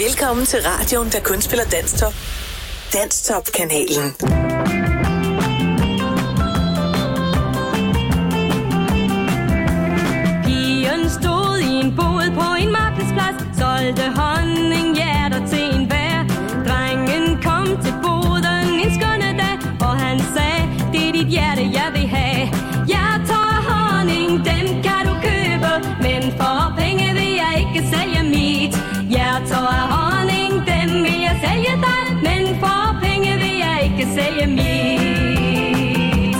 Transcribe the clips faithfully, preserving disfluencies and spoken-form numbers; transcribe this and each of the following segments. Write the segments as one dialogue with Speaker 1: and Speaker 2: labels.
Speaker 1: Velkommen til radioen, der kun spiller Danstop. Danstop-kanalen.
Speaker 2: Pigen stod i en bod på en markedsplads, solgte honninghjerter til en bær. Drengen kom til boden en skønne dag, og han sagde, det er dit hjerte, jeg vil have. Jeg tager honning, dem kan du købe, men for penge vil jeg ikke sælge mit. Jeg tager honning, dem vil jeg sælge dig, men for penge vil jeg ikke sælge mit.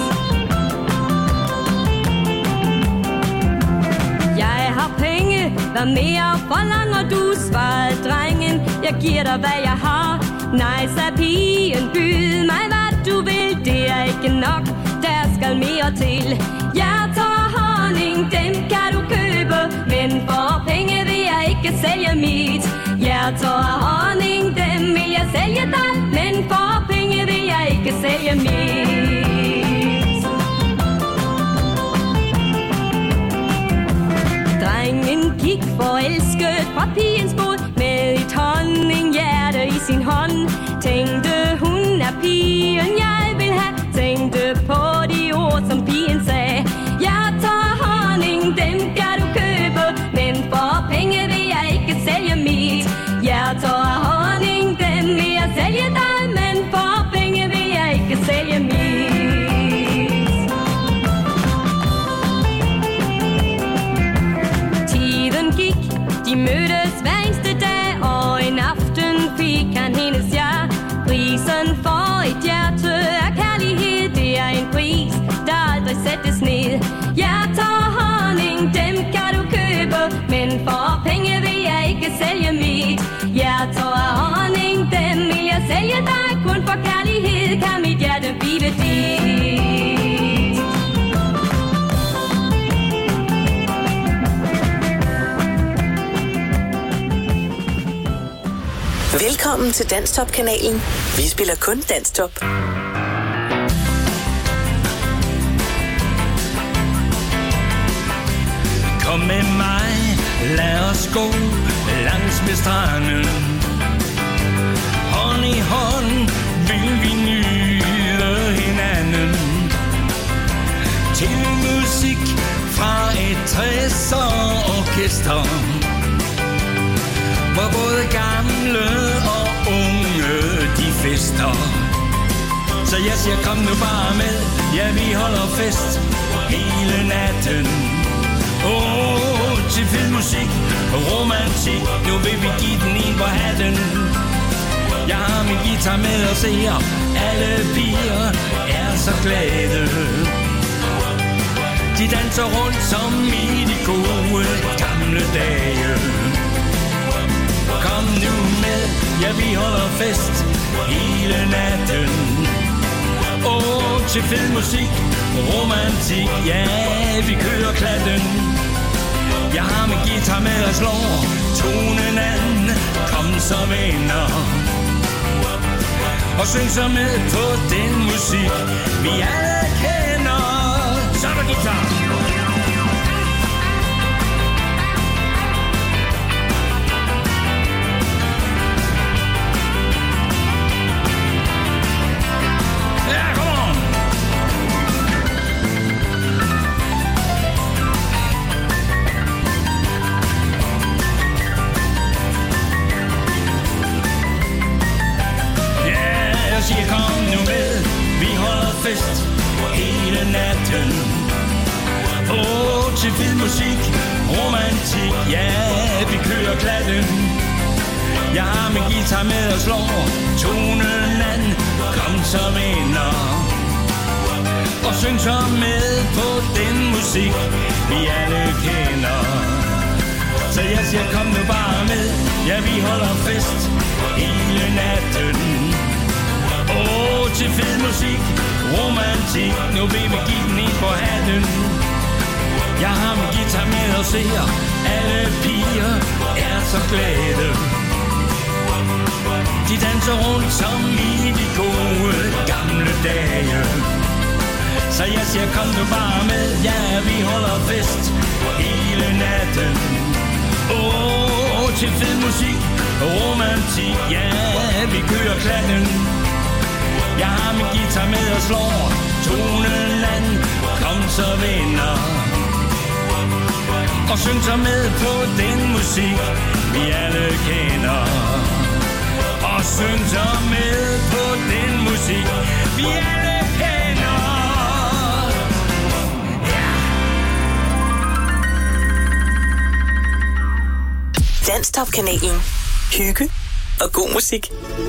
Speaker 2: Jeg har penge, hvad mere forlanger du, svarede drengen. Jeg giver dig, hvad jeg har. Nej, sagde pigen, byd mig, hvad du vil. Det er ikke nok, der skal mere til. Jeg tager honning, dem kan du købe, men for penge vil jeg ikke sælge mit. Jeg tager honning, dem vil jeg sælge dig, men for penge vil jeg ikke sælge mit. Drengen gik forelsket fra pigens bod med et honninghjerte i sin hånd. Tænkte, hun er pigen, jeg vil have. Tænkte på de ord, som pigen sagde. Jeg tager honning, dem kan du købe, men for penge vil jeg ikke sælge mit. Jeg tager honning, dem vil jeg sælge dig, men for penge vil jeg ikke sælge mit. Tiden gik, de mødtes hver eneste dag, og en aften fik han hendes ja. Prisen for et hjerte af kærlighed, det er en pris, der aldrig sættes ned. Jeg tager honning, dem kan du købe, men for penge vil jeg ikke sælge mit. Jeg tager honning, dem vil jeg sælge dig, kun for kærlighed kan mit hjerte blive dit.
Speaker 1: Velkommen til Danstop-kanalen. Vi spiller kun Danstop.
Speaker 3: Kom med mig, lad os gå langs med stranden. Hånd i hånd vil vi nyde hinanden. Til musik fra et tresser orkester, hvor både gamle og unge de fester. Så jeg siger, kom nu bare med, ja vi holder fest hele natten. Åh, oh, til fed musik og romantik, nu vil vi give den en på hatten. Jeg har min guitar med og ser, alle piger er så glade. De danser rundt som i de gode gamle dage. Kom nu med, ja vi holder fest hele natten. Åh, oh, til fed musik, romantik, ja vi kører klatten. Jeg har min guitar med og slår tonen an. Kom så venner, og syng så med på den musik vi alle kender. Så er der guitar. Siger kom nu med, vi holder fest hele natten. Åh, oh, til fed musik, romantik, ja vi kører klatten. Jeg har min guitar med og slår tonen an. Kom så venner, og syng så med på den musik vi alle kender. Så jeg siger kom nu bare med, ja vi holder fest hele natten. Åh, oh, til fed musik, romantik, nu vil vi give den en på hatten. Jeg har min guitar med og ser, alle piger er så glade. De danser rundt som i de gode gamle dage. Så jeg siger kom nu bare med, ja vi holder fest hele natten. Åh, oh, til fed musik, filmmusik, romantik, ja, vi kører klatten. Jeg har min guitar med og slår tonen an. Kom så venner, og syng så med på den musik, vi alle kender. Og syng så med på den musik, vi alle kender.
Speaker 1: Danstop-kanalen. Hygge og god musik.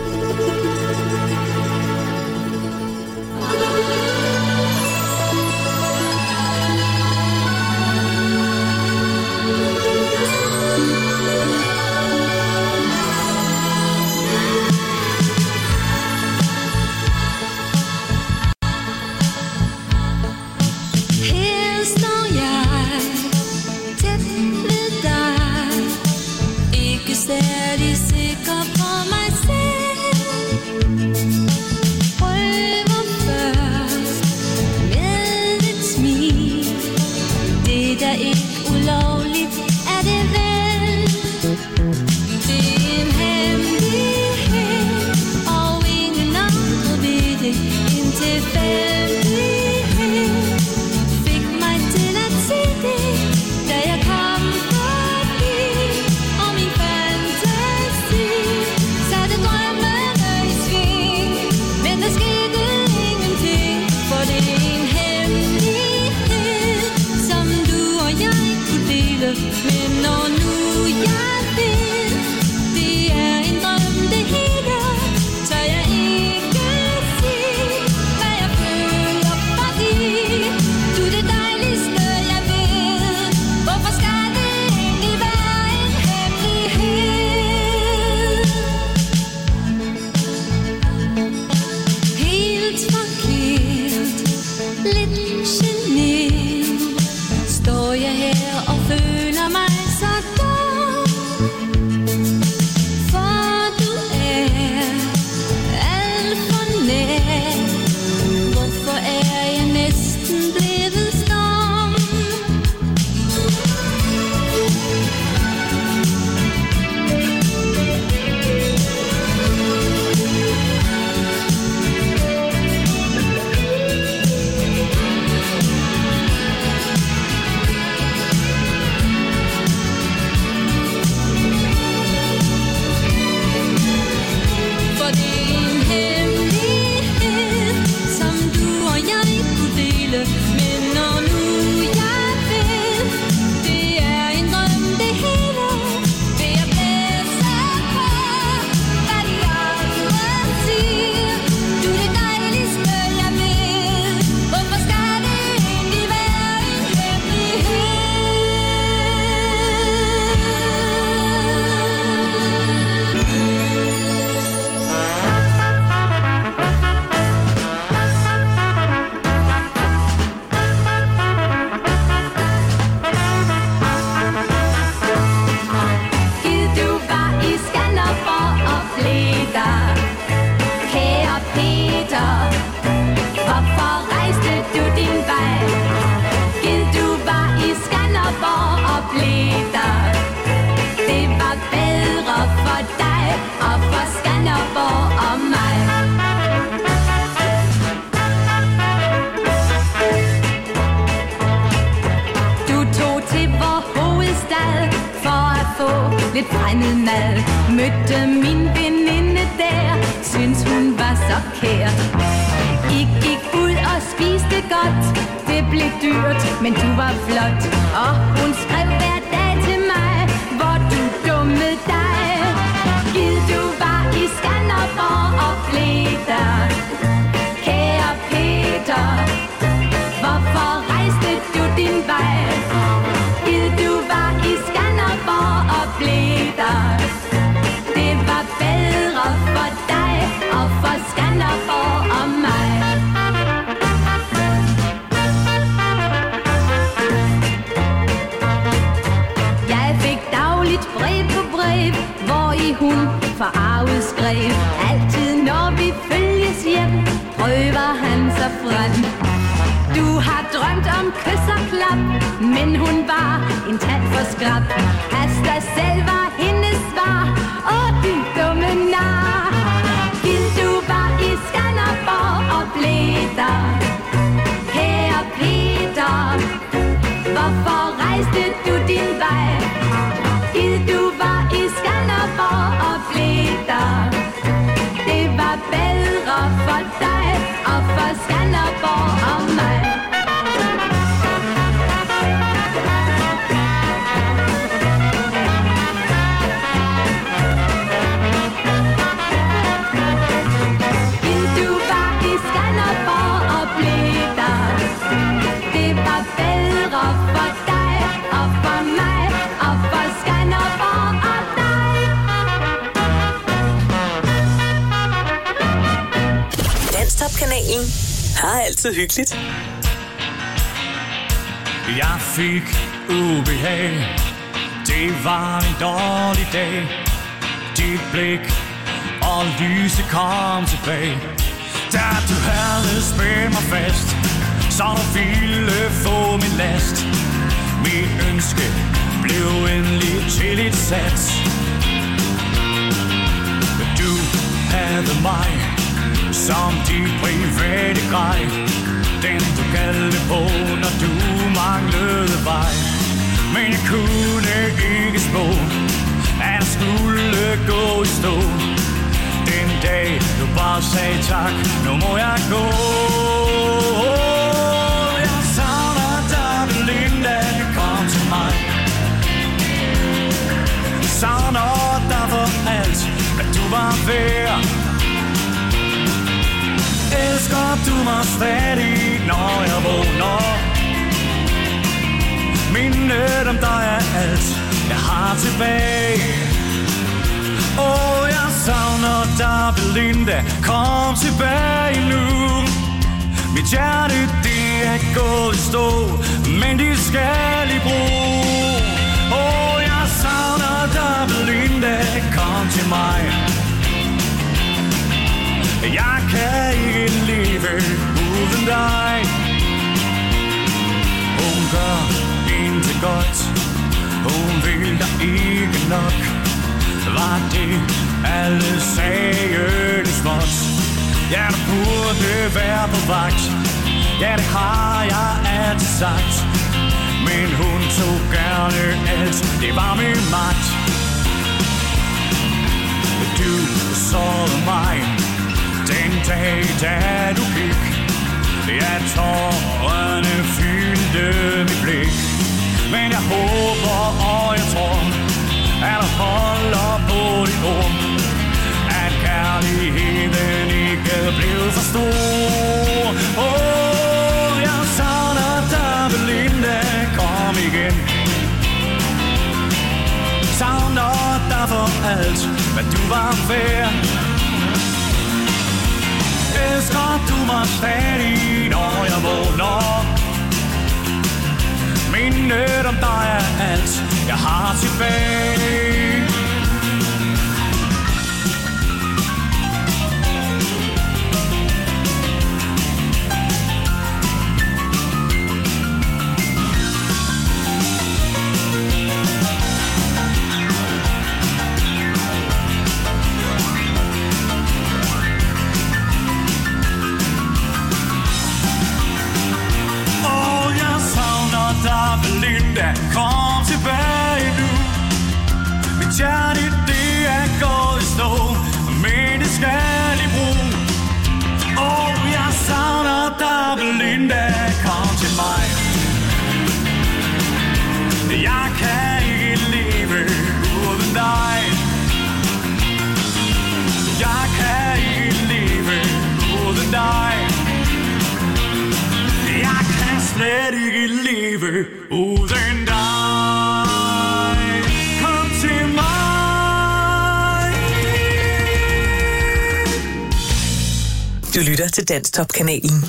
Speaker 2: Lidt fremmed mad. Mødte min veninde der, synes hun var så kær. I gik ud og spiste godt, det blev dyrt, men du var flot. Og hun skrev hver dag til mig, hvor du dummede dig. Gid du var i Skanderborg og blev der. Kære Peter, hvorfor rejste du din vej? Gid du var i Skanderborg og blev der. Det var bedre for dig og for Skanderborg og mig. Jeg fik dagligt brev på brev, hvor i hun forarvet skrev. Altid når vi følges hjem, prøver han sig frem. Du har drømt om kys og klap, men hun var en tand for skrab. Asta selv var hendes svar. Skanderborg og mig.
Speaker 1: Danstop-kanalen har altid hyggeligt.
Speaker 3: Jeg fik ubehag. Det var en dårlig dag. Dit blik og lyset kom tilbage. Da du havde spændt mig fast, så du ville få min last. Mit ønske blev endelig til et sats. Du havde mig som dit private grej, den du kaldte på, når du manglede vej. Men jeg kunne ikke spå, at jeg skulle gå i stå. Den dag du bare sagde tak, nu må jeg gå. Jeg savner dig, Belinda, kom til mig. Jeg savner dig for alt, hvad du var værd. Elsker du mig stadig, når jeg vågner? Mindet om dig er alt, jeg har tilbage. Åh, oh, jeg savner dig, Belinda, kom tilbage nu. Mit hjerte, det er gået i stå, men det skal i brug. Åh, oh, jeg savner dig, Belinda, kom til mig. Jeg kan ikke leve uden dig. Hun gør intet godt, hun vil dig ikke nok. Var det alle sagde småt? Ja, du burde være på vagt. Ja, det har jeg altid sagt. Men hun tog gerne alt, det var min magt. Du sårede mig den dag, da du gik. Ja, tårerne fyldte mit blik. Men jeg håber og jeg tror, at du holder på dit ord. At kærligheden ikke blev for stor. Åh, oh, jeg savner dig, Belinda, kom igen. Savner dig for alt, hvad du var værd. Elsker du mig stadig, når jeg vågner? Mindet om dig er alt, jeg har tilbage. Belinda, kom tilbage nu. Mit hjerte, det er gået i stå, men det skal i brug. Åh, oh, jeg savner dig, Belinda, kom til mig. Jeg kan ikke leve uden dig. Jeg kan ikke leve uden dig. Jeg kan slet ikke leve uden dig. Kom til mig.
Speaker 1: Du lytter til Danstop-kanalen.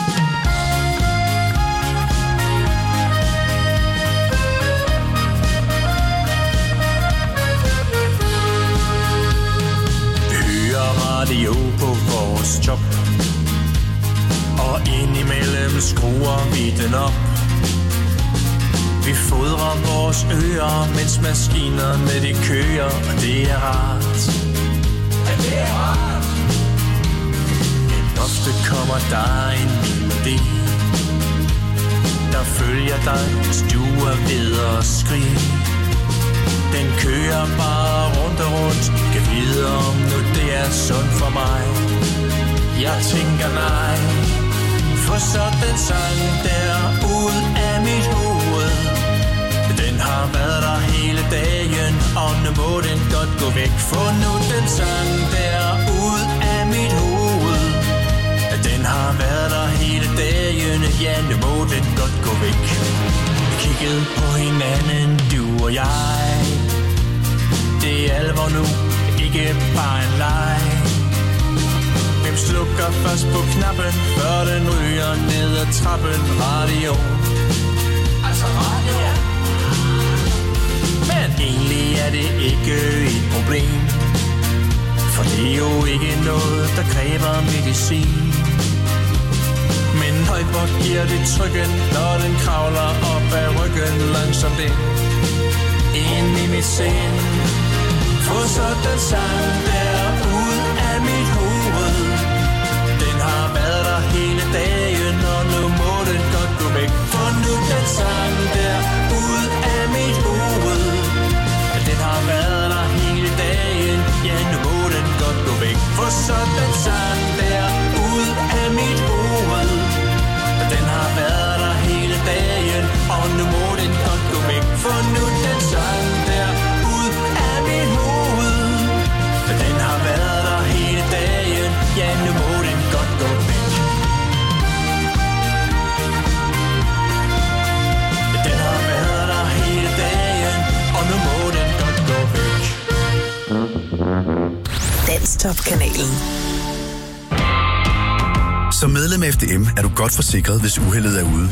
Speaker 4: Hører radio på vores job, og indimellem skruer vi den op. Vi fodrer vores ører, mens maskinerne de kører, og det er rart. Ja, det er rart. Men ofte kommer der en melodi, der følger dig, hvis du er ved at skrige. Den kører bare rundt og rundt, kan vide om nu det er sundt for mig. Jeg tænker nej, For sådan sang der ud af mit hoved, den har været der hele dagen, og nu må den godt gå væk. For nu den sang der ud af mit hoved, den har været der hele dagen, ja nu må den godt gå væk. Kiggede på hinanden, du og jeg, det er alvor nu, ikke bare en leg. Hvem slukker først på knappen, før den ryger ned ad trappen? Radio. Altså radio. Men egentlig er det ikke et problem, for det er jo ikke noget, der kræver medicin. Men højt hvor giver det trykken, når den kravler op ad ryggen langsomt ind, ind i mit sind. For sådan sang der ud af mit hoved, den har været der hele dagen, og nu må den godt gå væk. For nu den sang der ud af mit hoved, den har været der hele dagen, ja nu må den godt gå væk. For sådan sang der ud af mit hoved, den har været der hele dagen, og nu må den godt gå væk. For nu den sang der ud af mit hoved, den har været der hele dagen, ja nu må den godt gå væk. Den har været der hele dagen, og nu må den godt gå væk.
Speaker 1: Danstop-kanalen.
Speaker 5: Som medlem af F D M er du godt forsikret, hvis uheldet er ude.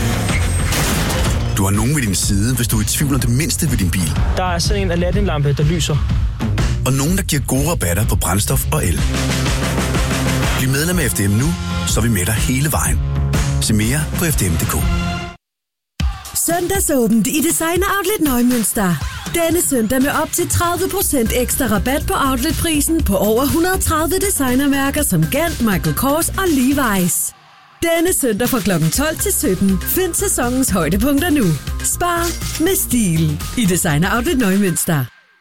Speaker 5: Du har nogen ved din side, hvis du er i tvivl om det mindste ved din bil.
Speaker 6: Der er sådan en Aladdin-lampe, der lyser.
Speaker 5: Og nogen, der giver gode rabatter på brændstof og el. Bliv medlem af F D M nu, så er vi med dig hele vejen. Se mere på f d m punktum d k.
Speaker 7: Søndagsåbent i Designer Outlet Neumünster. Denne søndag med op til tredive procent ekstra rabat på outletprisen på over et hundrede og tredive designermærker som Gant, Michael Kors og Levi's. Denne søndag fra klokken tolv til sytten. Find sæsonens højdepunkter nu. Spar med stil i Designer Outlet Neumünster.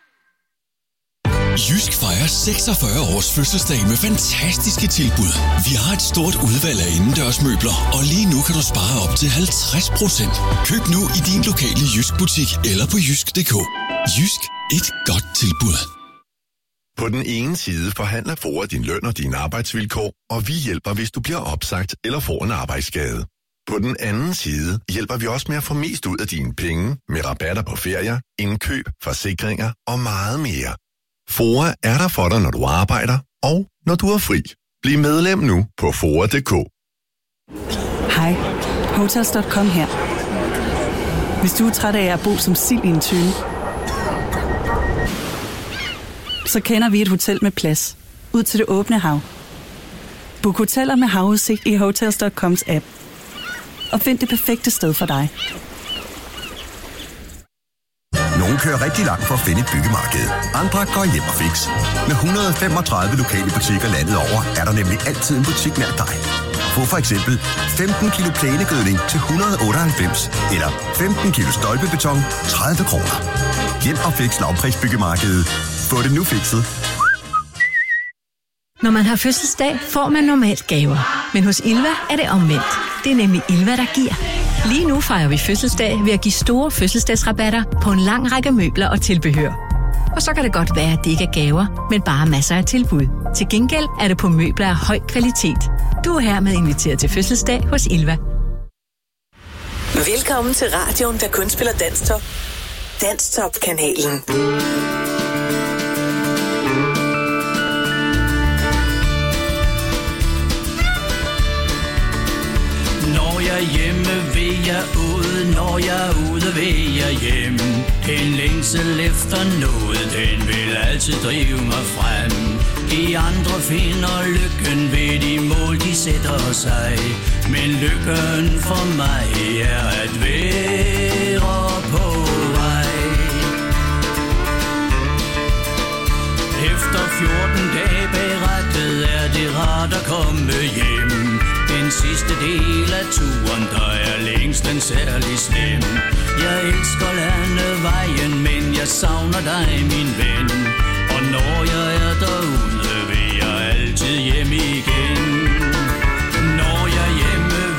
Speaker 8: Jysk fejrer seksogfyrre års fødselsdag med fantastiske tilbud. Vi har et stort udvalg af indendørsmøbler, og lige nu kan du spare op til halvtreds procent. Køb nu i din lokale Jysk butik eller på jysk punktum d k. Jysk, et godt tilbud.
Speaker 9: På den ene side forhandler F O A din løn og dine arbejdsvilkår, og vi hjælper, hvis du bliver opsagt eller får en arbejdsskade. På den anden side hjælper vi også med at få mest ud af dine penge med rabatter på ferier, indkøb, forsikringer og meget mere. F O A er der for dig, når du arbejder og når du er fri. Bliv medlem nu på foa punktum d k.
Speaker 10: Hej, Hotels punktum com her. Hvis du er træt af at bo som sild i en tønde, så kender vi et hotel med plads ud til det åbne hav. Book hoteller med havudsigt i Hotels punktum coms app. Og find det perfekte sted for dig.
Speaker 11: Nogle kører rigtig langt for at finde et byggemarked. Andre går hjem og fix. Med et hundrede og femogtredive lokale butikker landet over, er der nemlig altid en butik nær dig. Få for eksempel femten kilo plænegødning til et hundrede og otteoghalvfems, eller femten kilo stolpebeton, tredive kroner. Hjem og fix lavprisbyggemarkedet. Få det nu fikset.
Speaker 12: Når man har fødselsdag, får man normalt gaver. Men hos Ilva er det omvendt. Det er nemlig Ilva, der giver. Lige nu fejrer vi fødselsdag ved at give store fødselsdagsrabatter på en lang række møbler og tilbehør. Og så kan det godt være, at det ikke er gaver, men bare masser af tilbud. Til gengæld er det på møbler af høj kvalitet. Du er hermed inviteret til fødselsdag hos Ilva.
Speaker 1: Velkommen til radioen, der kun spiller Danstop. Danstop-kanalen.
Speaker 3: Når jeg er hjemme, vil jeg ud. Når jeg er ude, vil jeg hjem. En længsel efter noget, den vil altid drive mig frem. De andre finder lykken ved de mål, de sætter sig. Men lykken for mig er at være på vej. Efter fjorten dage berettet er det rart at komme hjem. Den sidste del af turen, der er længsten særlig slem. Jeg elsker landevejen, men jeg savner dig, min ven. Og når jeg er derude, vil jeg altid hjem igen. Når jeg er hjemme,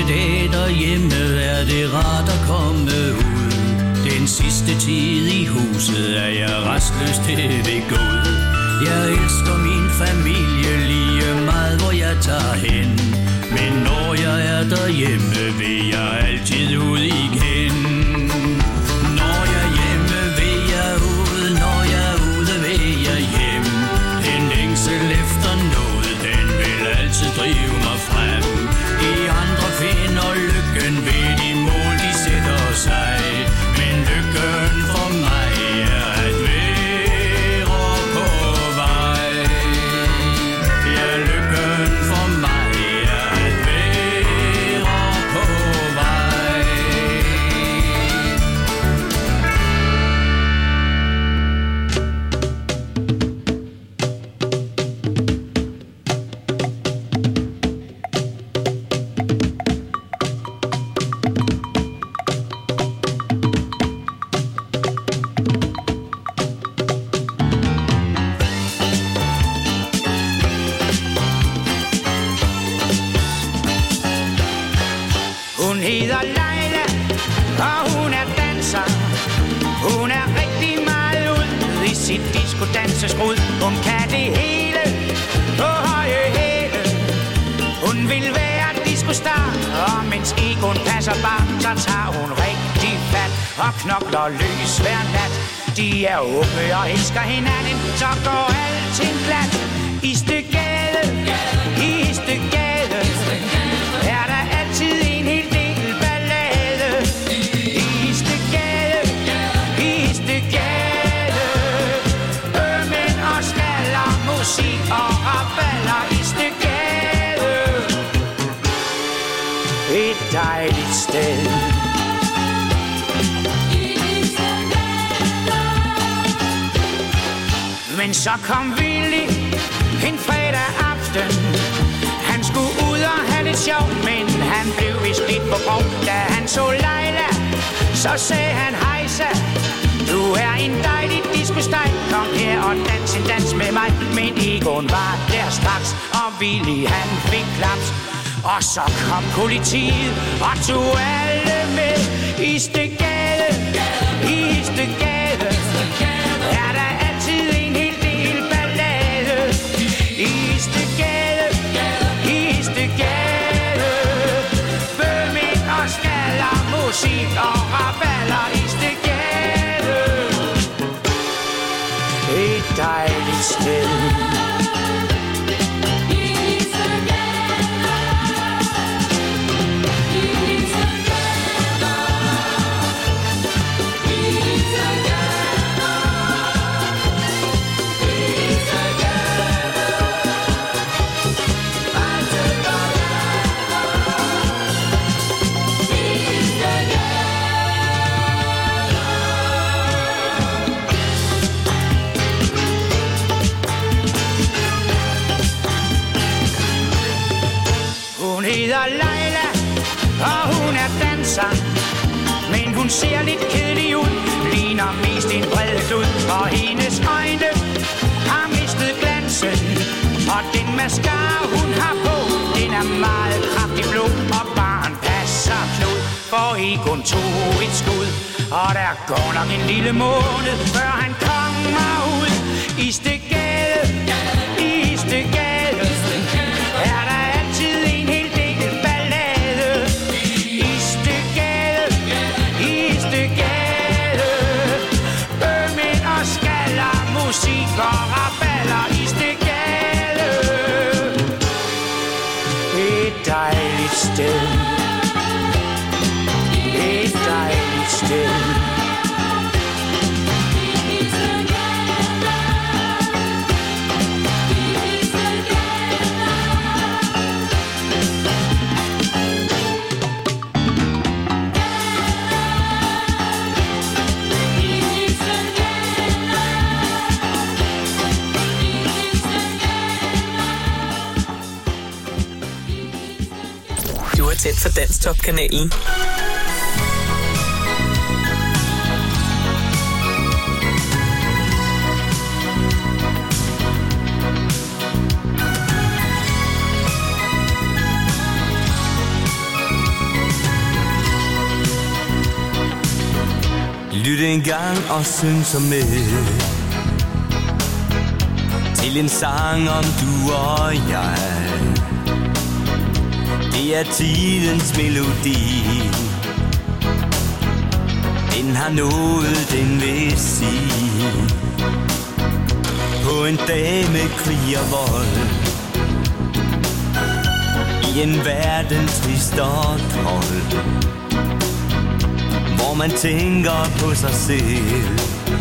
Speaker 3: dag derhjemme er det rart at komme ud. Den sidste tid i huset er jeg restløs til ved Gud. Jeg elsker min familie lige meget, hvor jeg tager hen. Men når jeg er derhjemme, vil jeg altid ud igen. Når jeg er hjemme, vil jeg ud. Når jeg er ude, vil jeg hjem. Den længsel efter noget, den vil altid drive mig frem. De andre finder lykken ved de mål, de sætter sig. Men lykken for mig er at være på vej. Ja, lykken for mig er at være på vej. Hun hedder Leila, og hun er danser. Hun er rigtig meget ud i sit disco-danseskrud. Hun kan det hele på høje hæle. Hun vil være disco-star, og mens Egon passer bare, så tager hun rigtig fat og knokler løs hver nat. De er unge og elsker hinanden, så går alting glat. I Støgade, i Støgade, er der altid en hel del ballade. I Støgade, i Støgade, ømænd og skaller, musik og raballer. I Støgade, et dejligt sted. Men så kom Willy en fredag aften. Han skulle ud og have lidt sjov, men han blev vist lidt på grov. Da han så Leila, så sagde han hejsa. Du er en dejlig disco-steg, kom her og dans en dans med mig. Men Egon var der straks, og Willy han fik klaps. Og så kom politiet og tog alle med. I Støgade, i Støgade, er der altid en hel del ballade. I Støgade, i Støgade, bømænd og skaller, musik og raballer. I Støgade, et dejligt sted. Hun hedder Leila, og hun er danser. Men hun ser lidt kedelig ud, ligner mest en bred klud. Og hendes øjne har mistet glansen, og den mascara hun har på, den er meget kraftig blå. Og barn passer klod, for Egon tog et skud. Og der går nok en lille måned, før han kommer ud. I Støgade, i Støgade, er der altid en hel del ballade. I Støgade, i Støgade, bømænd og skaller, musik og raballer. I Støgade, et dejligt sted. Et dejligt sted.
Speaker 1: Du er tæt for Danstop-kanalen.
Speaker 13: Lyt en gang og syng så med til en sang om du og jeg. Det er tidens melodi. Den har nået, den vil sige. På en dag med krig og vold, i en verden trist og kold, hvor man tænker på sig selv,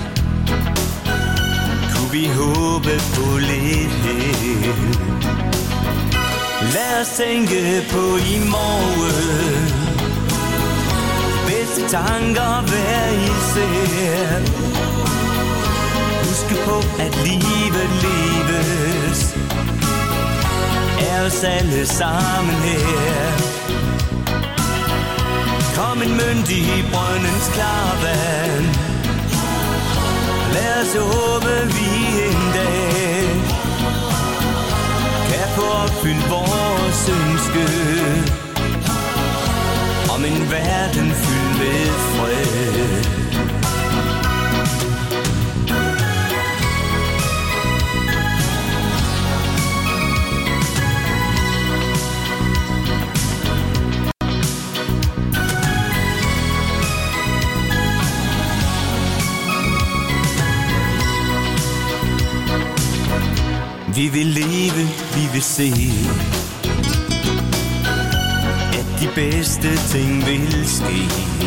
Speaker 13: kunne vi håbe på lidt held. Lad os tænke på i morgen, bedste tanker hver især. Husk på at livet leves er os alle sammen her. Kom en myndig i brøndens klarvand. Lad os håbe vi en dag kan få opfyldt vores ønske om en verden fyldt med fred. Vi vil leve, vi vil se, at de bedste ting vil ske.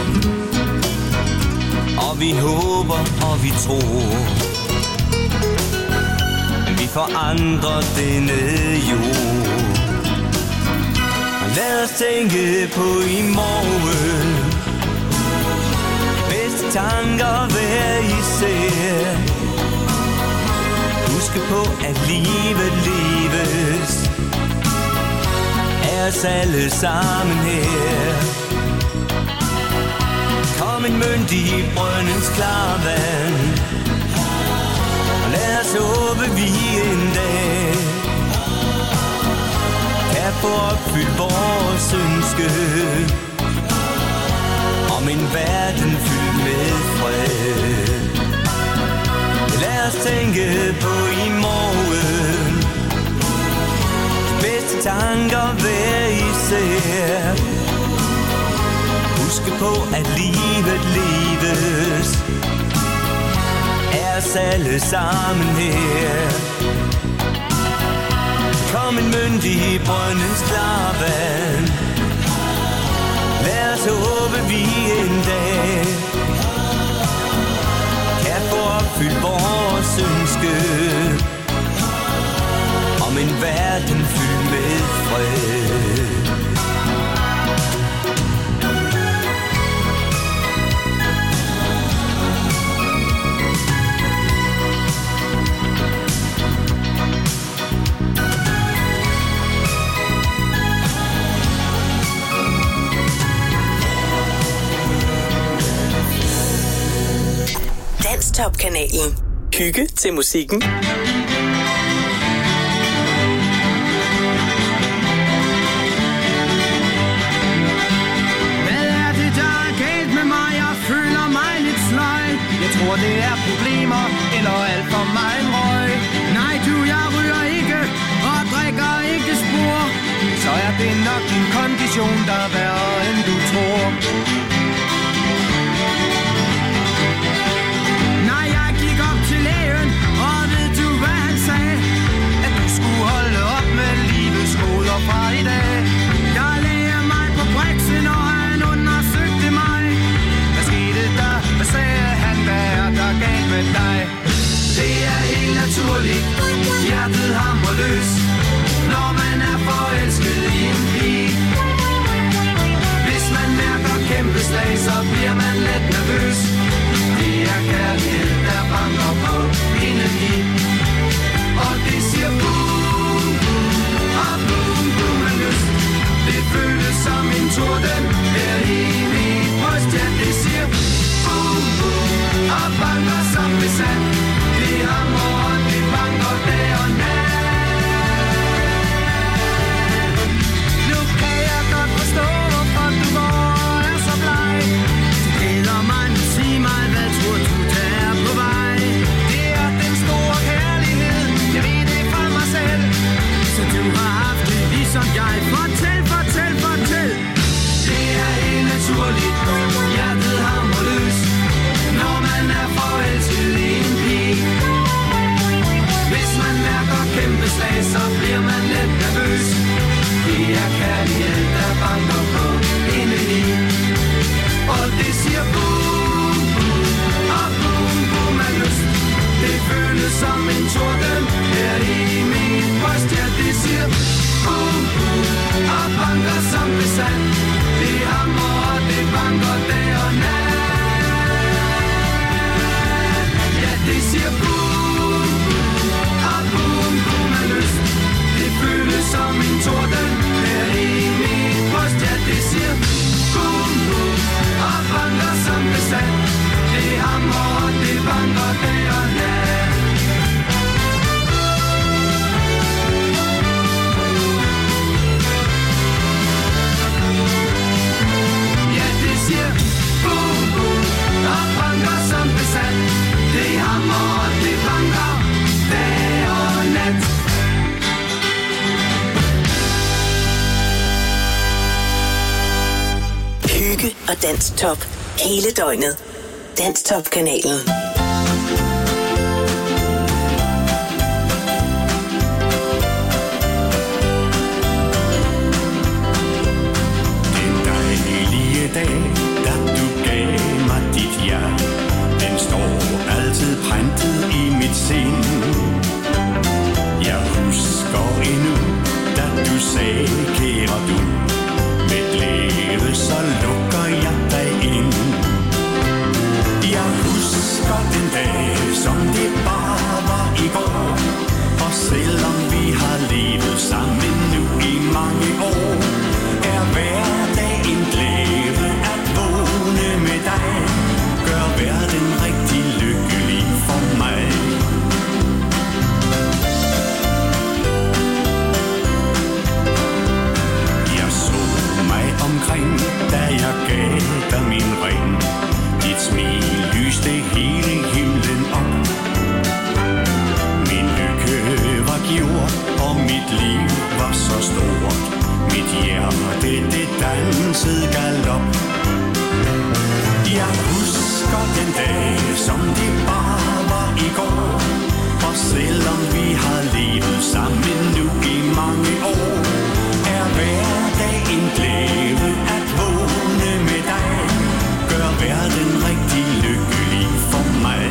Speaker 13: Og vi håber, og vi tror, vi forandrer denne jord. Lad os tænke på i morgen, bedste tanker hver især. Husk på at livet leves er os alle sammen her. Kom en myndig i brøndens klarvand. Lad os håbe vi en dag kan få opfyldt vores ønske om en verden fyldt med fred. Lad os tænke på i morgen, de bedste tanker hver især. Husk på at livet leves er os alle sammen her. Kom en myndig i brøndens klarvand. Lad os håbe vi en dag kan få opfyldt vores ønske om en verden fyldt med fred.
Speaker 1: Danstop-kanalen. Hygge til musikken.
Speaker 14: Jeg tror det er problemer eller alt for meget røg. Nej du, jeg ryger ikke og drikker ikke spor. Så er det nok din kondition, der er værre end du tror. Nej, jeg gik op til lægen, og ved du hvad han sagde? At du skulle holde op med livets goder fra i dag. Jeg lagde mig på briksen, og han undersøgte mig. Hvad skete der? Hvad sagde han? Hvad er der galt med dig? Det er helt naturligt, hjertet hamrer løs, når man er forelsket i en pige. Hvis man mærker kæmpe slag, så bliver man let nervøs. Det er kærlighed, der banker på indeni. Og det siger boom, boom, og boom, boom med lyst. Det føles som en torden her i mit bryst. Ja, det siger boom, boom, og banker som besat. Det hamrer og det banker dag og nat. Nu kan jeg godt forstå, hvorfor du går er så bleg. Du gælder mig, nu sig mig, hvad du
Speaker 1: Dansk Top. Hele døgnet. Dansk Top-kanalen.
Speaker 3: Den dejlige dag, da du gav mig dit hjerte, den står altid printet i mit sind. Jeg husker endnu, da du sagde, kære du, med glæde så lukker jeg dig ind. Jeg husker den dag, som det bare var i går, og selvom vi har levet sammen nu i mange år, er hverdag en glæde at vågne med dig, gør verden rigtig lykkelig for mig. Jeg så mig omkring, da jeg gav dig min ring. Dit smil lyste hele himlen op. Min lykke var gjort, og mit liv var så stort. Mit hjerte, det dansede galop. Jeg husker den dag, som det bare var i går, og selvom vi har levet sammen nu i mange år, er hverdag en glæde at vågne med dig, gør verden rigtig lykkelig for mig.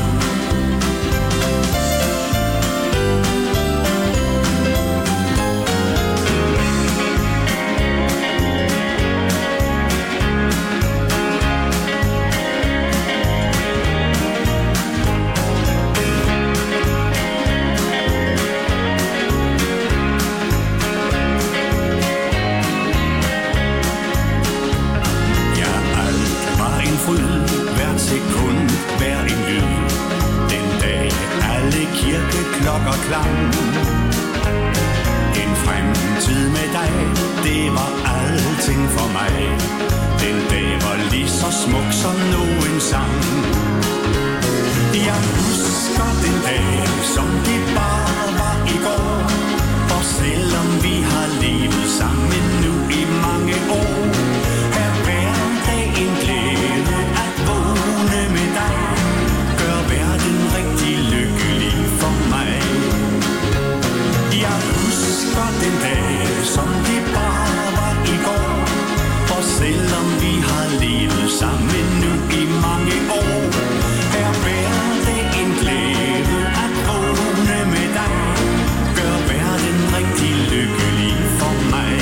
Speaker 3: Hvert sekund, hver en lyd. Den dag alle kirkeklokker klang. En fremtid med dig, det var alting for mig. Den dag var lige så smuk som nogen sang. Jeg husker den dag, som det bare var i går, og selvom vi har levet sammen nu i mange år, er hverdag en glæde at vågne med dig, gør verden rigtig lykkelig for mig. Jeg husker den dag, som det bare var i går, og selvom vi har levet sammen nu i mange år, er hverdag en glæde at vågne med dig, gør verden rigtig lykkelig for mig.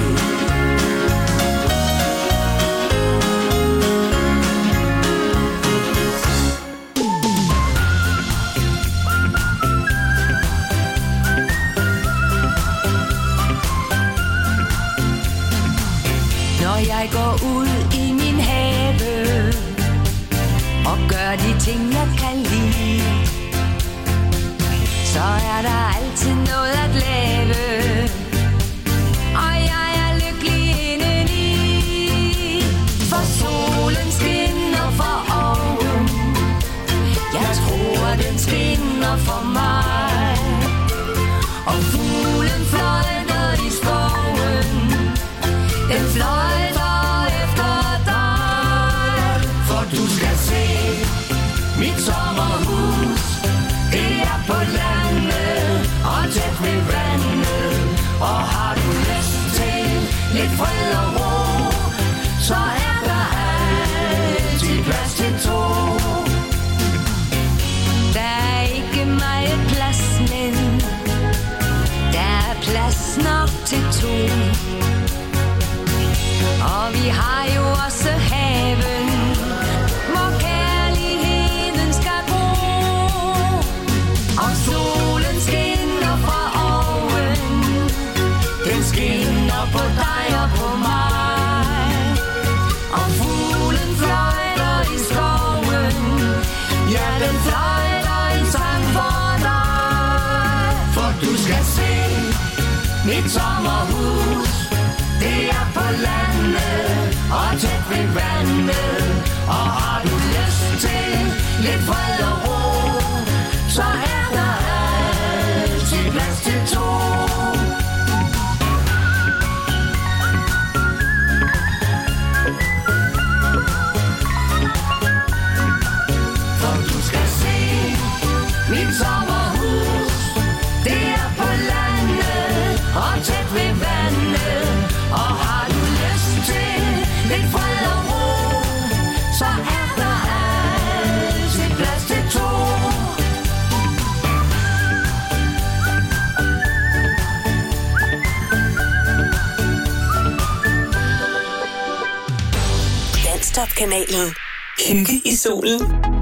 Speaker 15: Når jeg går ud i min have og gør de ting, jeg kan lide, så er der altid noget at lave, og jeg er lykkelig indeni. For solen skinner for oven, jeg tror den skinner for mig, og fuglen fløjter i skoven, den fløjter efter dig. For du skal se, mit sommerhus, det er på landet og tæt ved vandet. Og har du lyst til lidt fred og ro, så er der altid plads til to. Der er ikke meget plads, men der er plads nok til to. Og vi har jo også haven, hvor kærligheden skal gro. Og solen skinner fra oven, den skinner på dig og på mig. Og fuglen fløjter i skoven, ja, den fløjter en sang for dig. For du skal se, mit sommerhus, det er på landet og tæt ved vandet. Og har du lyst til lidt fred og ro, så er der altid plads til to.
Speaker 1: Danstop-kanalen. Hygge i solen.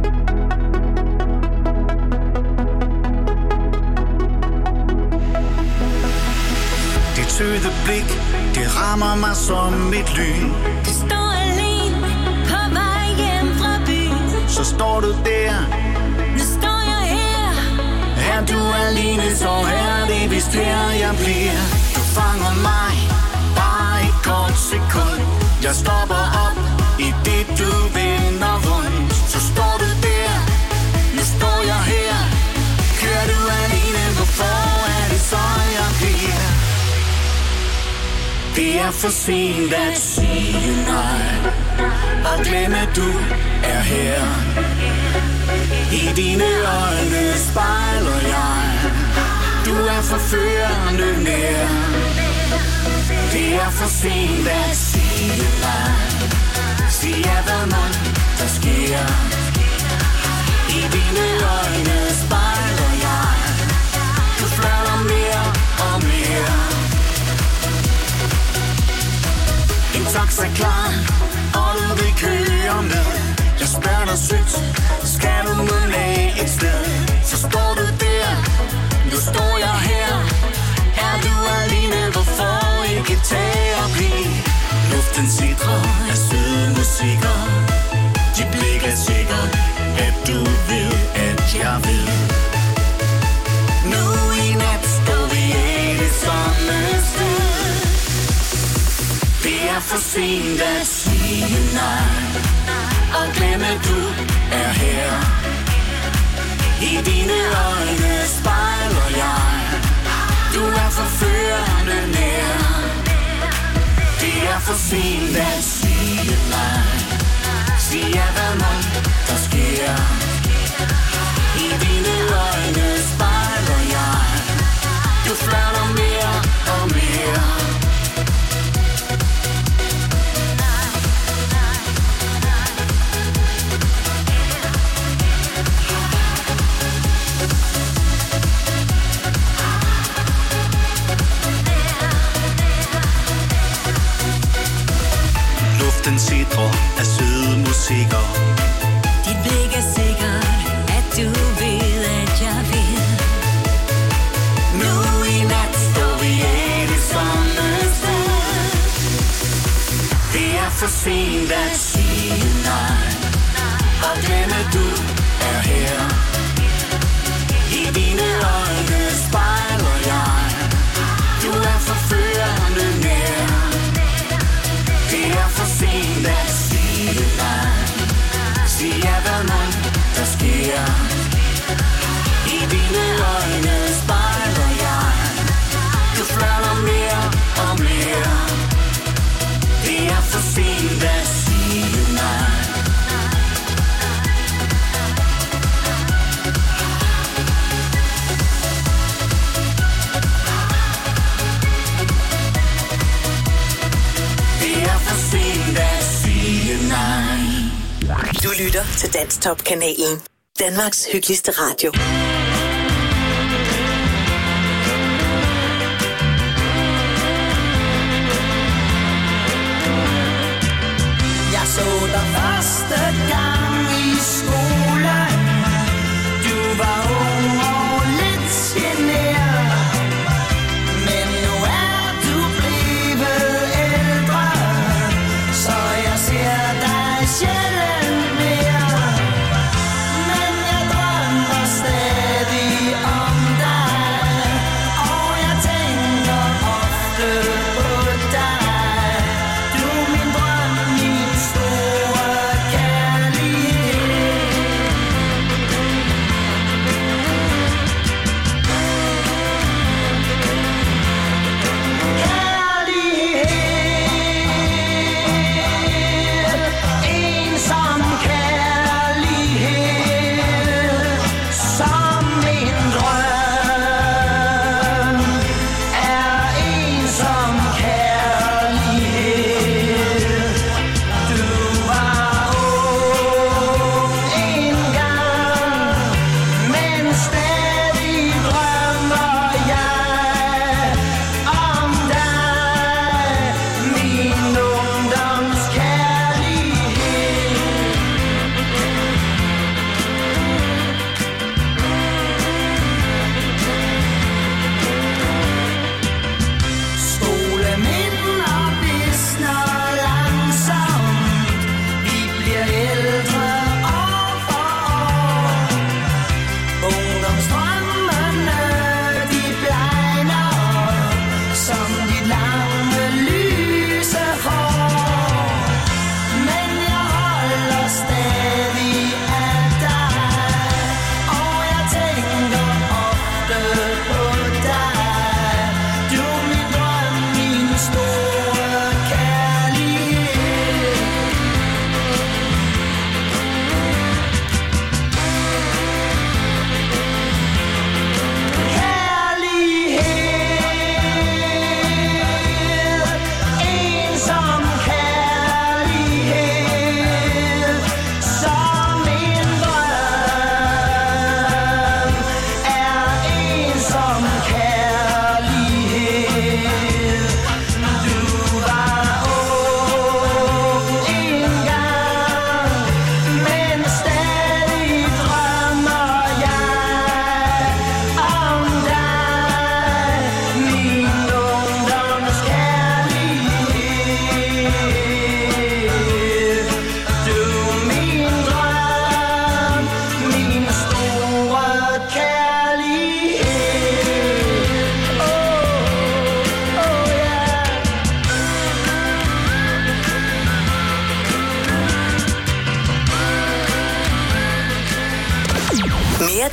Speaker 14: Det tøde blik, det rammer mig som et lyn.
Speaker 15: Du står alene på vej hjem fra byen.
Speaker 14: Så står du der.
Speaker 15: Nu står jeg her.
Speaker 14: Er du alene, så er det vist her jeg bliver. Du fanger mig, bare et kort sekund. Jeg stopper op i det du vender rundt. Så står du der, nu står jeg her. Kører du alene, hvorfor er det så jeg bliver? Det er for sent at sige nej, og glemme at du er her. I dine øjne spejler jeg. Du er forførende nær. Det er for sent at sige nej. Sig ja, hvad mon der sker. I dine øjne spejler jeg. Du flatter mere og mere. En taxa klar, og du vil køre med. Jeg spørger dig sødt, skal du med af et sted? Så står du der, nu står jeg her. Er du alene, hvorfor ikke tage og blive? Luften sidrer af søde musikker. Dit blik er sikkert, at du ved, at jeg ved. Nu i nat står vi i det samme sted. Det er for sent at sige nej, og glemme at du er her. I dine øjne spejler jeg. Du er forførende nær. Det er for sent at sige nej. Sig ja, hvad mon der sker. I dine øjne spejler jeg. Du flatter mere og mere. Den sidder af søde musikker.
Speaker 15: Dit blik er sikkert, at du ved, at jeg vil.
Speaker 14: Nu i nat står vi i det samme sted. Det er for sent at sige nej, og glemme at du er her. I dine øjne spejler jeg. Du er forførende nær. Det er for sent at sige nej. Sig ja, hvad mon der sker. I dine øjne spejler jeg. Du flatter mere og mere. Det er for sent at sige nej.
Speaker 1: Du lytter til Danstop-kanalen. Danmarks hyggeligste radio.
Speaker 14: Jeg så dig første gang i skolen. Du var ung og lidt genert. Men nu er du blevet ældre, så jeg ser dig sjældent mere. Men jeg drømmer stadig.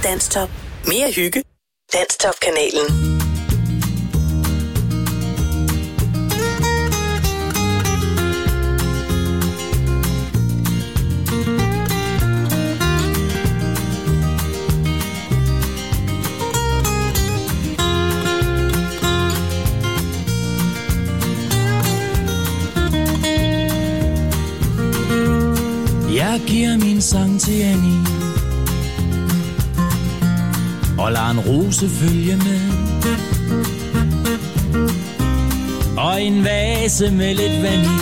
Speaker 1: Danstop. Mere hygge. Danstop-kanalen.
Speaker 3: Jeg giver min sang til Annie og lader en rose følge med, og en vase med lidt vand i,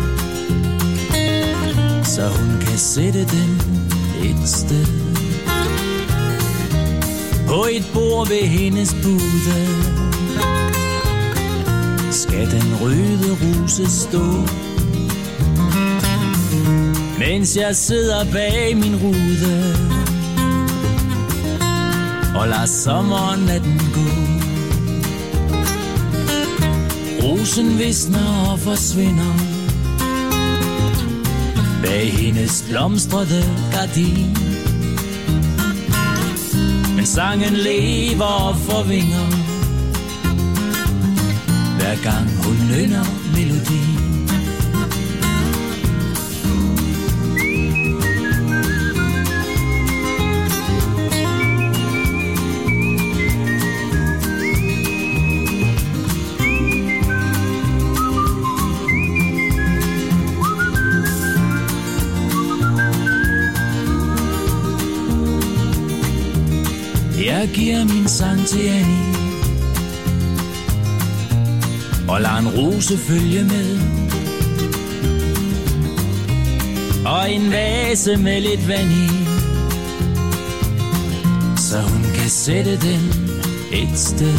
Speaker 3: så hun kan sætte den et sted på et bord ved hendes bude. Skal den røde rose stå, mens jeg sidder bag min rude og lader sommernatten gå. Rosen visner og forsvinder bag hendes blomstrede gardin, men sangen lever og forvinger hver gang hun nynner melodien. Jeg giver min sang til Annie og lader en rose følge med, og en vase med lidt vand i, så hun kan sætte den et sted.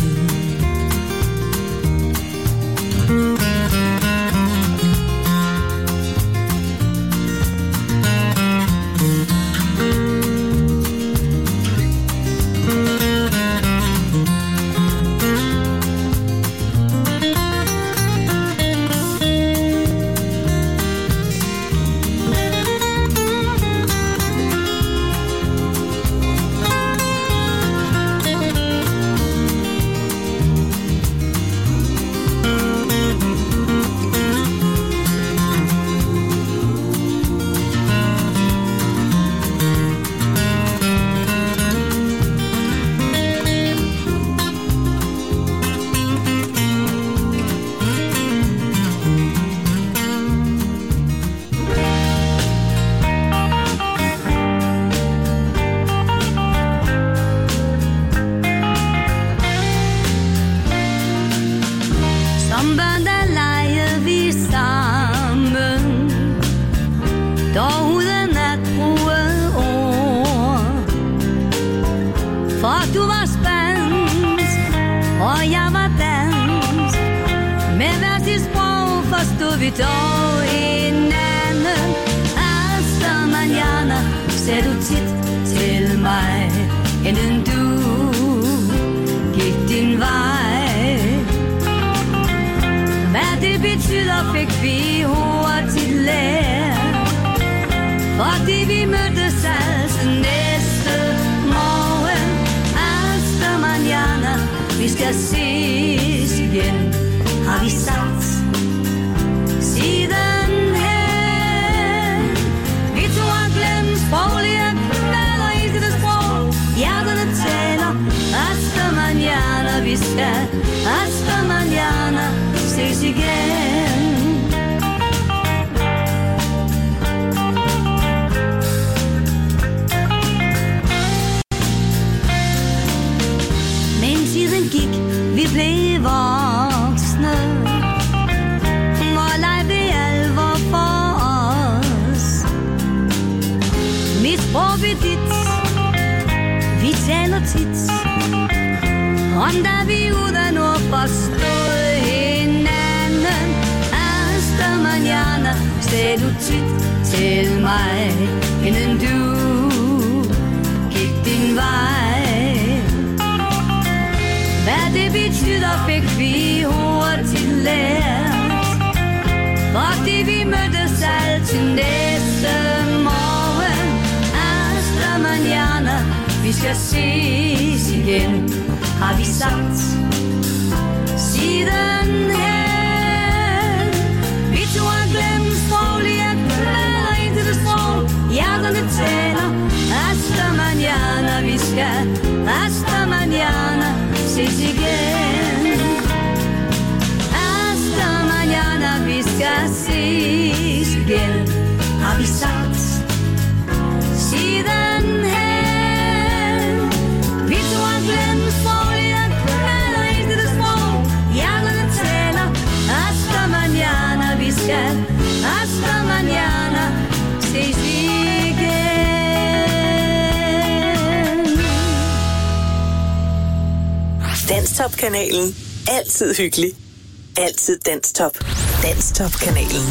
Speaker 2: skal ses igen, har vi sagt sidenhen. Vi to har glemt sproglige klæder ind til det sprog. Hjerterne taler, hasta mañana, vi skal hasta mañana ses igen. Hasta mañana, vi skal ses igen, har vi sagt sidenhen. Vi to har glemt sproglige klæder ind til det sprog. Hjerterne taler, hasta mañana, vi skal hasta mañana ses igen.
Speaker 1: Danstop-kanalen. Altid hyggelig. Altid Danstop. Danstop-kanalen.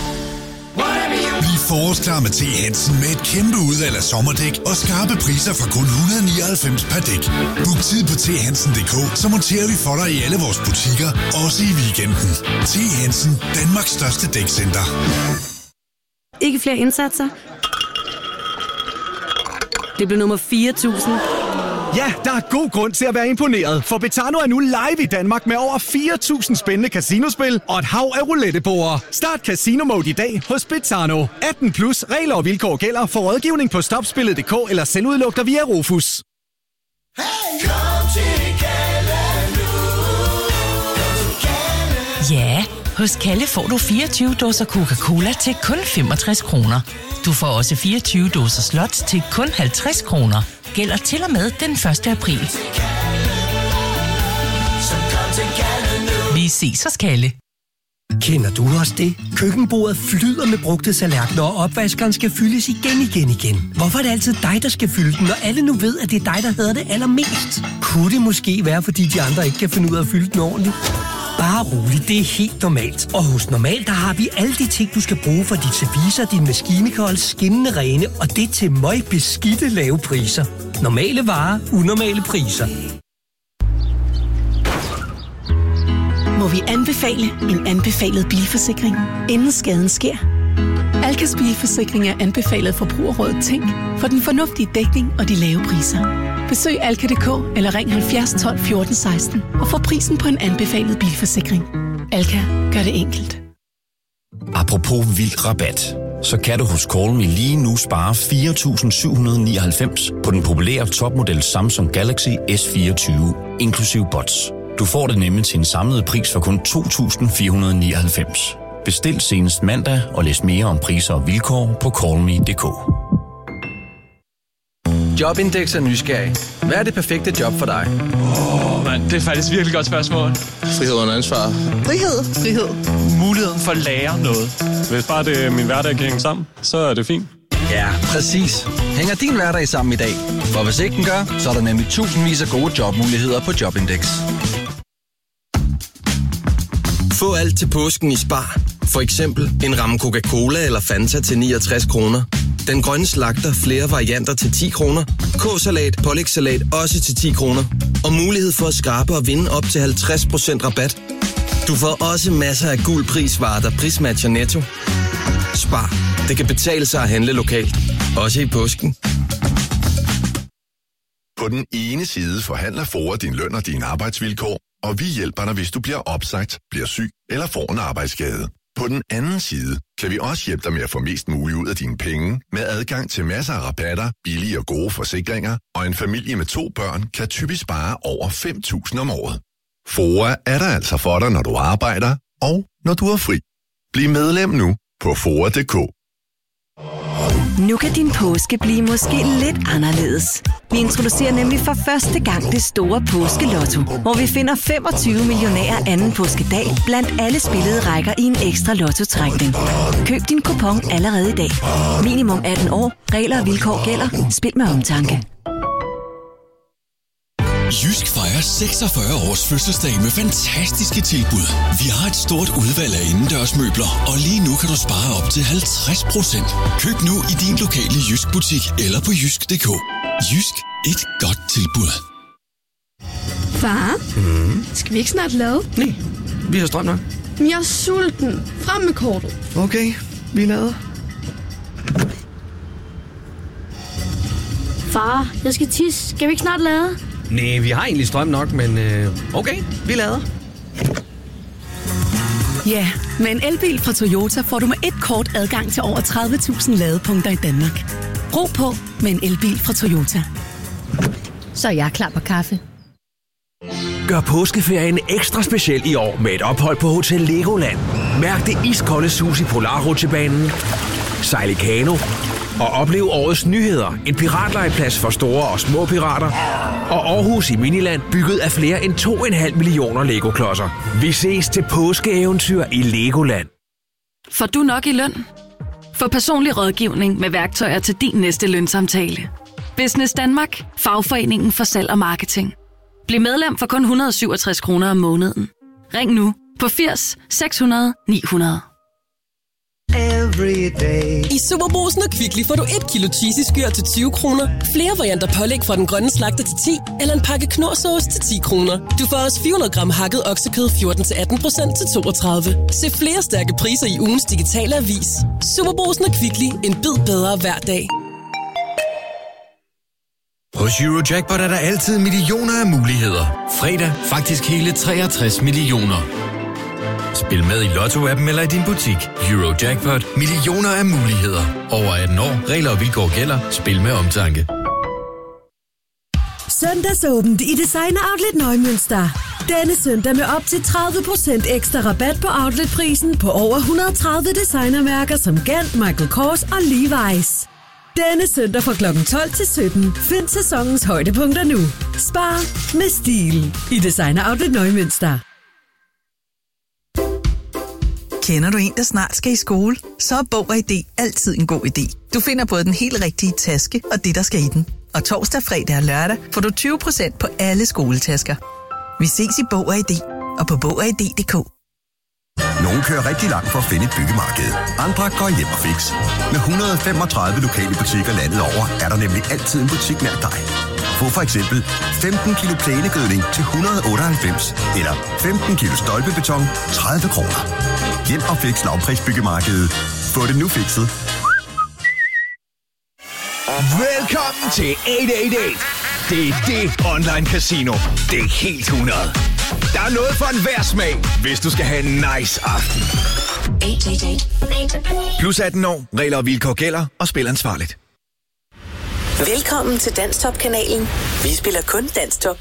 Speaker 16: Bliv forårsklar med T. Hansen med et kæmpe udvalg af sommerdæk og skarpe priser fra kun et hundrede og nioghalvfems per dæk. Book tid på t hansen punktum d k, så monterer vi for dig i alle vores butikker, også i weekenden. T. Hansen, Danmarks største dækcenter.
Speaker 17: Ikke flere indsatser? Det blev nummer fire tusind.
Speaker 18: Ja, der er god grund til at være imponeret, for Betano er nu live i Danmark med over fire tusind spændende casinospil og et hav af rouletteborde. Start Casino Mode i dag hos Betano. atten plus, regler og vilkår gælder. For rådgivning på stopspillet punktum d k eller selvudluk dig via Rufus.
Speaker 14: Hey, kom til Kalle nu.
Speaker 19: Ja, hos Kalle får du fireogtyve dåser Coca-Cola til kun femogtres kroner. Du får også fireogtyve dåser slots til kun halvtreds kroner. Gælder til og med den første april. Vi ses hos Kalle.
Speaker 20: Kender du også det? Køkkenbordet flyder med brugte tallerkener, og opvaskeren skal fyldes igen, igen, igen. Hvorfor er det altid dig, der skal fylde den, når alle nu ved, at det er dig, der hedder det allermest? Kunne det måske være, fordi de andre ikke kan finde ud af at fylde den ordentligt? Bare roligt, det er helt normalt. Og hos Normal, der har vi alle de ting, du skal bruge for dit service og din maskinikold, skinnende rene, og det til møg beskidte lave priser. Normale varer, unormale priser.
Speaker 21: Må vi anbefale en anbefalet bilforsikring, inden skaden sker? Alkas bilforsikring er anbefalet Forbrugerrådet Tænk for den fornuftige dækning og de lave priser. Besøg alka punktum d k eller ring halvfjerds tolv fjorten seksten og få prisen på en anbefalet bilforsikring. Alka gør det enkelt.
Speaker 22: Apropos vild rabat, så kan du hos Call Me lige nu spare fire tusind syv hundrede og nioghalvfems på den populære topmodel Samsung Galaxy S fireogtyve, inklusiv bots. Du får det nemlig til en samlet pris for kun to tusind fire hundrede og nioghalvfems. Bestil senest mandag og læs mere om priser og vilkår på call me punktum d k.
Speaker 23: Jobindex er nysgerrig. Hvad er det perfekte job for dig?
Speaker 24: Åh, oh, mand, det er faktisk virkelig godt spørgsmål.
Speaker 23: Frihed under ansvar.
Speaker 24: Frihed. Frihed. Muligheden for at lære noget. Hvis bare det er min hverdag kan hænge sammen, så er det fint.
Speaker 23: Ja, præcis. Hænger din hverdag sammen i dag? For hvis ikke den gør, så er der nemlig tusindvis af gode jobmuligheder på Jobindex.
Speaker 25: Få alt til påsken i Spar. For eksempel en ramme Coca-Cola eller Fanta til niogtres kroner. Den grønne slagter flere varianter til ti kroner. K-salat, pålægssalat også til ti kroner. Og mulighed for at skrabe og vinde op til halvtreds procent rabat. Du får også masser af guld prisvarer, der prismatcher Netto. Spar. Det kan betale sig at handle lokalt. Også i påsken.
Speaker 9: På den ene side forhandler FOA din løn og dine arbejdsvilkår, og vi hjælper dig, hvis du bliver opsagt, bliver syg eller får en arbejdsskade. På den anden side kan vi også hjælpe dig med at få mest muligt ud af dine penge, med adgang til masser af rabatter, billige og gode forsikringer, og en familie med to børn kan typisk spare over fem tusind om året. FOA er der altså for dig, når du arbejder, og når du er fri. Bliv medlem nu på F O A punktum d k.
Speaker 26: Nu kan din påske blive måske lidt anderledes. Vi introducerer nemlig for første gang det store påskelotto, hvor vi finder femogtyve millionærer anden påskedag blandt alle spillede rækker i en ekstra lottotrækning. Køb din kupon allerede i dag. Minimum atten år. Regler og vilkår gælder. Spil med omtanke.
Speaker 8: Jysk fejrer seksogfyrre års fødselsdag med fantastiske tilbud. Vi har et stort udvalg af indendørsmøbler, og lige nu kan du spare op til halvtreds procent. Køb nu i din lokale Jysk butik eller på jysk punktum d k. Jysk, et godt tilbud.
Speaker 27: Far,
Speaker 23: Mm.
Speaker 27: skal vi ikke snart lade?
Speaker 23: Nej, vi har strøm nok.
Speaker 27: Men jeg er sulten. Frem med kortet.
Speaker 23: Okay, vi lader.
Speaker 4: Far, jeg skal tisse. Skal vi ikke snart lade?
Speaker 5: Nej, vi har egentlig strøm nok, men øh, okay, vi lader.
Speaker 21: Ja, med en elbil fra Toyota får du med et kort adgang til over tredive tusind ladepunkter i Danmark. Brug på med en elbil fra Toyota.
Speaker 6: Så er jeg klar på kaffe.
Speaker 7: Gør påskeferien ekstra speciel i år med et ophold på Hotel Legoland. Mærk det iskolde sus i Polarrutsjebanen, sejl i kano og oplev årets nyheder. En piratlegeplads for store og små pirater. Og Aarhus i Miniland, bygget af flere end to komma fem millioner Lego-klodser. Vi ses til påskeeventyr i Legoland.
Speaker 21: Får du nok i løn? Få personlig rådgivning med værktøjer til din næste lønsamtale. Business Danmark, fagforeningen for salg og marketing. Bliv medlem for kun et hundrede og syvogtres kroner om måneden. Ring nu på firs seks hundrede ni hundrede.
Speaker 10: I Superbrugsen og Kvickly får du et kilo cheesy skyr til tyve kroner, flere varianter pålæg fra den grønne slagter til ti, eller en pakke knorrsauce til ti kroner. Du får også fire hundrede gram hakket oksekød fjorten til atten procent til toogtredive. Se flere stærke priser i ugens digitale avis. Superbrugsen og Kvickly. En bid bedre hver dag.
Speaker 11: Hos Eurojackpot er der altid millioner af muligheder. Fredag faktisk hele treogtres millioner. Spil med i Lotto-appen eller i din butik. Eurojackpot. Millioner af muligheder. Over atten år. Regler og vilkår gælder. Spil med omtanke.
Speaker 12: Søndagsåbent i Designer Outlet Neumünster. Denne søndag med op til tredive procent ekstra rabat på outletprisen på over et hundrede og tredive designermærker som Gant, Michael Kors og Levi's. Denne søndag fra klokken tolv til sytten. Find sæsonens højdepunkter nu. Spar med stil i Designer Outlet Neumünster.
Speaker 28: Kender du en, der snart skal i skole? Så er Bog og I D altid en god idé. Du finder både den helt rigtige taske og det, der skal i den. Og torsdag, fredag og lørdag får du tyve procent på alle skoletasker. Vi ses i Bog og I D og på bog og i d punktum d k.
Speaker 29: Nogle kører rigtig langt for at finde et byggemarked. Andre går hjem og fix. Med et hundrede og femogtredive lokale butikker landet over, er der nemlig altid en butik nær dig. Få for eksempel femten kilo plænegødning til et hundrede og otteoghalvfems, eller femten kilo stolpebeton, tredive kroner. Hjem og fix lavprisbyggemarkedet. Få det nu fikset.
Speaker 30: Velkommen til otte otte otte. Det er det online casino. Det er helt hundrede. Der er noget for enhver smag, hvis du skal have en nice aften. Plus atten år. Regler og vilkår gælder, og spil ansvarligt.
Speaker 1: Velkommen til Danstop-kanalen. Vi spiller kun Danstop.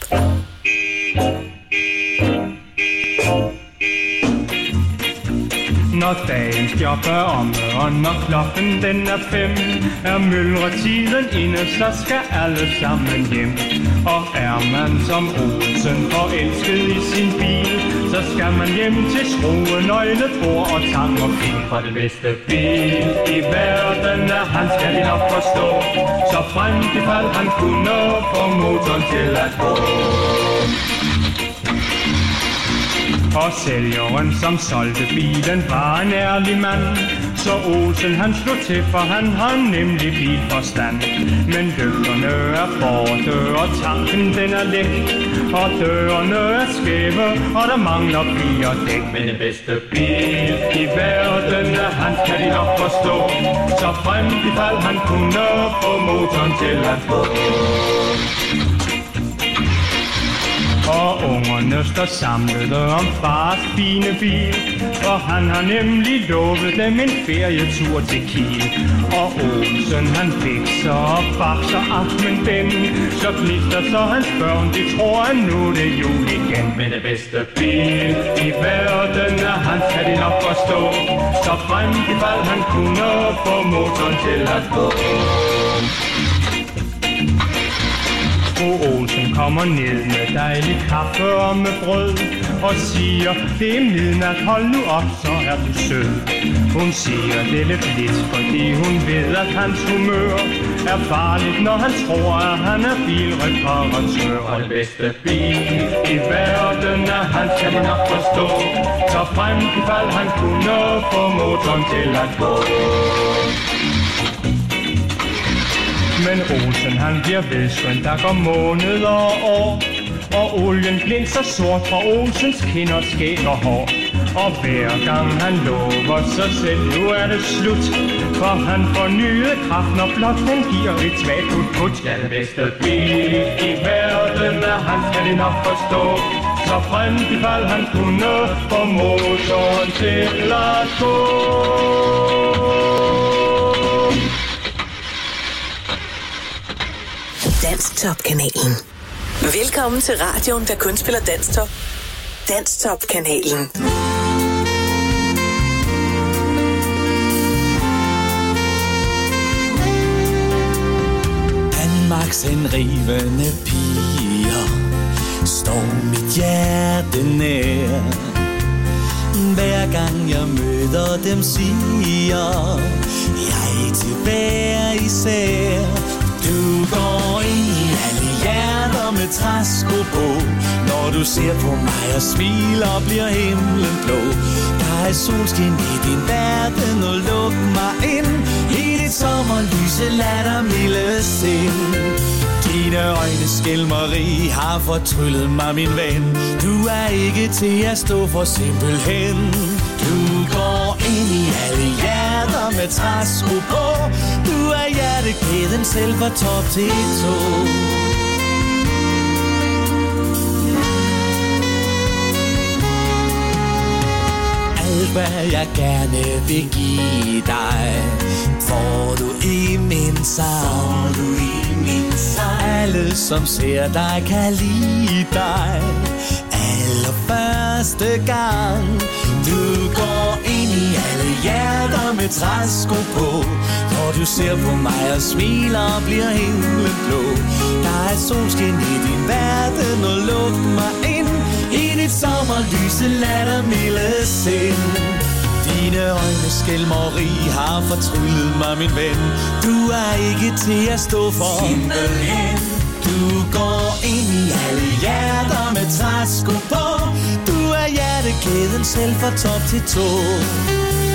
Speaker 3: Når dagens job er omme, og når klokken den er fem, er myldretiden inde, så skal alle sammen hjem. Og er man som Olsen forelsket i sin bil, så skal man hjem til skrue, nøgle, bord og tang og fil. For det bedste bil i verden er han, skal de nok forstå, så frem til fald han kunne få motoren til at gå. Og sælgeren, som solgte bilen, var en ærlig mand. Så Olsen han slog til, for han har nemlig bilforstand. Men dørene er borte, og tanken den er læk. Og dørene er skæve, og der mangler bier dæk. Men den bedste bil i verden er han, kan de nok forstå. Så frem i fald han kunne få motoren til at gå. Og ungerne står samlede om fars fine bil, for han har nemlig lovet dem en ferietur til Kiel. Og Olsen han fikser og bakser aftenen den, så gnister så hans børn, de tror at nu det er jul igen. Men det bedste bil i verden er han, kan de nok forstå, så frem i fald han kunne få motoren til at gå. Fru Olsen kommer ned med dejlig kaffe og med brød og siger, det er midnat, hold nu op, så er du sød. Hun siger det lidt lidt, fordi hun ved, at hans humør er farligt, når han tror, at han er bilreparatør. Og det bedste bil i verden er han, kan de nok forstå, så frem i fald han kunne få motoren til at gå. Men Olsen han bliver vedskønt, der går måneder og år, og olien glinser sort fra Olsens kinder, skæg og hår. Og hver gang han lover sig selv, nu er det slut. For han får nye kraft, når blot den giver et svagt put-put. Ja, den bedste bil i verden er han, kan det nok forstå. Så fremt i fald han kunne få motoren til at gå.
Speaker 1: Danstop-kanalen. Velkommen til radioen, der kun spiller Danstop. Danstop-kanalen.
Speaker 3: Danmarks henrivende piger står mit hjerte nær. Hver gang jeg møder dem, siger jeg til hver især. Du går ind i alle hjerter med træsko på. Når du ser på mig og smiler, bliver himlen blå. Der er solskin i din verden, og luk mig ind i dit sommerlyse lattermilde sind. Dine øjne skælmeri har fortryllet mig, min ven. Du er ikke til at stå for simpelthen. Du går ind i alle hjerter med træsko på. Du er hjertekæden selv fra top til tå. Alt hvad jeg gerne vil give dig, får du i min sang. Du i min sang. Alle som ser dig kan lide dig allerførste gang. Du går ind i alle hjerter med træsko på. Når du ser på mig og smiler, bliver himlen blå. Der er solskin i din verden, og luk mig ind i dit sommerlyse lattermilde sind. Dine øjne skælmeri har fortryllet mig, min ven. Du er ikke til at stå for simpelthen. Du går ind i alle hjerter med træsko på. Du er hjertekæden selv fra top til tå.